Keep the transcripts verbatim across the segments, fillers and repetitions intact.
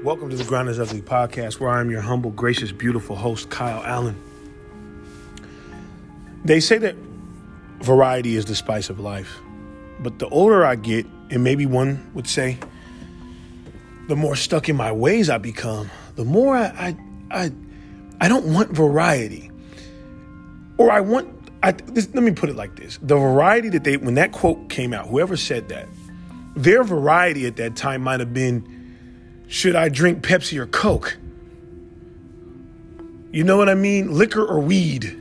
Welcome to the Grind is Ugly podcast, where I am your humble, gracious, beautiful host, Kyle Allen. They say that variety is the spice of life, but the older I get, and maybe one would say, the more stuck in my ways I become, the more I I I, I don't want variety, or I want. I, this, let me put it like this: the variety that they, when that quote came out, whoever said that, their variety at that time might have been, should I drink Pepsi or Coke? You know what I mean? Liquor or weed.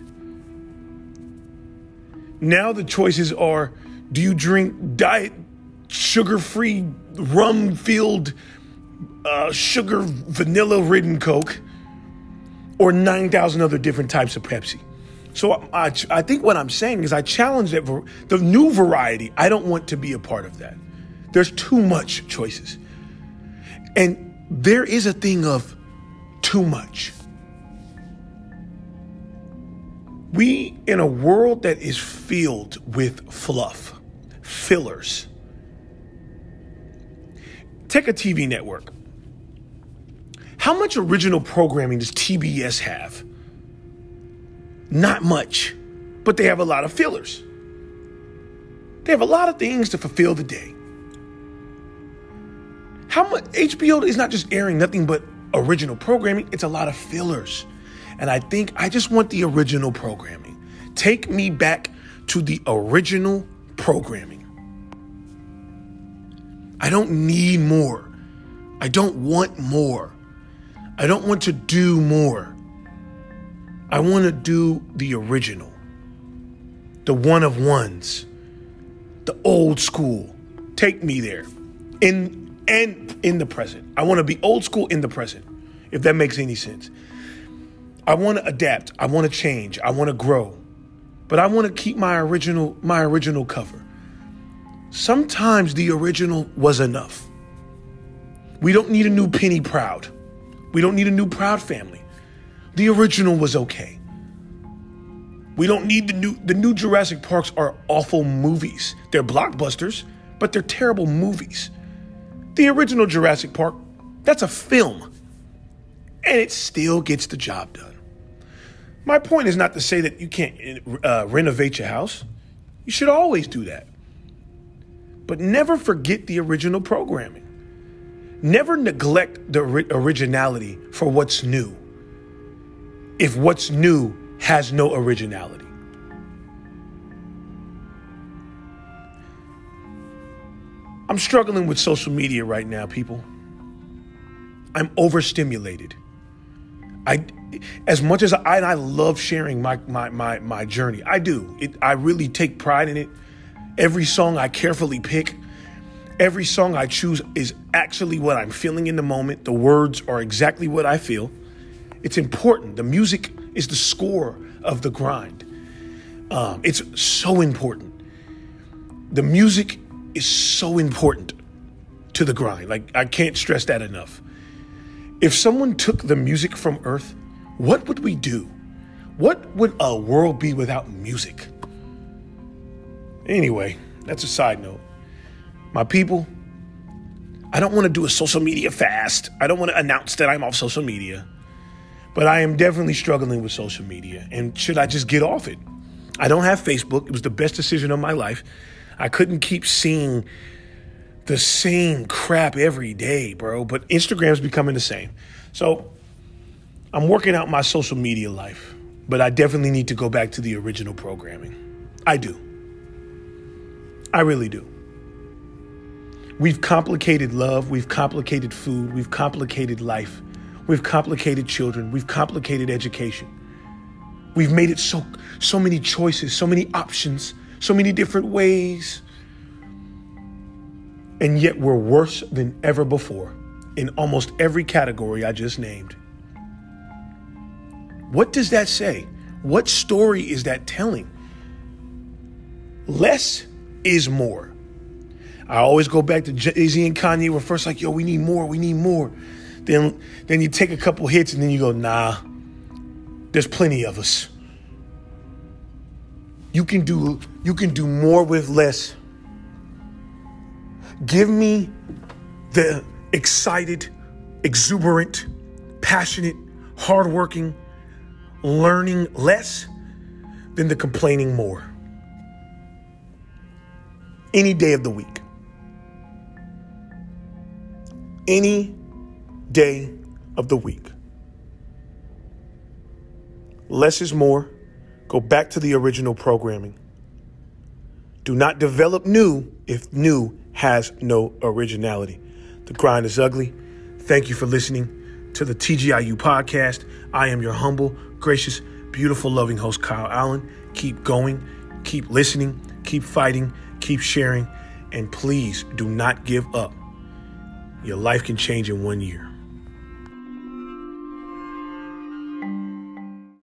Now the choices are, do you drink diet, sugar-free, rum-filled, uh, sugar, vanilla-ridden Coke, or nine thousand other different types of Pepsi? So I, I think what I'm saying is I challenge that the new variety. I don't want to be a part of that. There's too much choices. And there is a thing of too much. We, in a world that is filled with fluff, fillers. Take a T V network. How much original programming does T B S have? Not much, but they have a lot of fillers. They have a lot of things to fulfill the day. How much H B O is not just airing nothing but original programming, it's a lot of fillers. And I think I just want the original programming. Take me back to the original programming. I don't need more. I don't want more. I don't want to do more. I want to do the original, the one of ones, the old school. Take me there in and in the present. I want to be old school in the present, if that makes any sense. I want to adapt. I want to change. I want to grow, but I want to keep my original, my original cover. Sometimes the original was enough. We don't need a new Penny Proud. We don't need a new Proud Family. The original was okay. We don't need the new, the new Jurassic Parks are awful movies. They're blockbusters, but they're terrible movies. The original Jurassic Park, that's a film, and it still gets the job done. My point is not to say that you can't uh, renovate your house. You should always do that. But never forget the original programming. Never neglect the ori- originality for what's new, if what's new has no originality. I'm struggling with social media right now, people. I'm overstimulated. I, as much as I, I love sharing my, my, my, my journey, I do. It, I really take pride in it. Every song I carefully pick, every song I choose is actually what I'm feeling in the moment. The words are exactly what I feel. It's important. The music is the score of the grind. Um, it's so important. The music is so important to the grind. Like, I can't stress that enough. If someone took the music from Earth, what would we do? What would a world be without music? Anyway, that's a side note. My people, I don't want to do a social media fast. I don't want to announce that I'm off social media. But I am definitely struggling with social media. And should I just get off it? I don't have Facebook. It was the best decision of my life. I couldn't keep seeing the same crap every day, bro. But Instagram's becoming the same. So I'm working out my social media life. But I definitely need to go back to the original programming. I do. I really do. We've complicated love. We've complicated food. We've complicated life. We've complicated children. We've complicated education. We've made it so, so many choices, so many options, so many different ways. And yet we're worse than ever before in almost every category I just named. What does that say? What story is that telling? Less is more. I always go back to Jay-Z and Kanye. We're first like, yo, we need more. We need more. Then, then you take a couple hits and then you go, nah, there's plenty of us. You can do, you can do more with less. Give me the excited exuberant, passionate, hardworking, learning less than the complaining more. Any day of the week. Any day of the week. Less is more. Go back to the original programming. Do not develop new if new has no originality. The grind is ugly. Thank you for listening to the T G I U podcast. I am your humble, gracious, beautiful, loving host, Kyle Allen. Keep going, keep listening, keep fighting, keep sharing, and please do not give up. Your life can change in one year.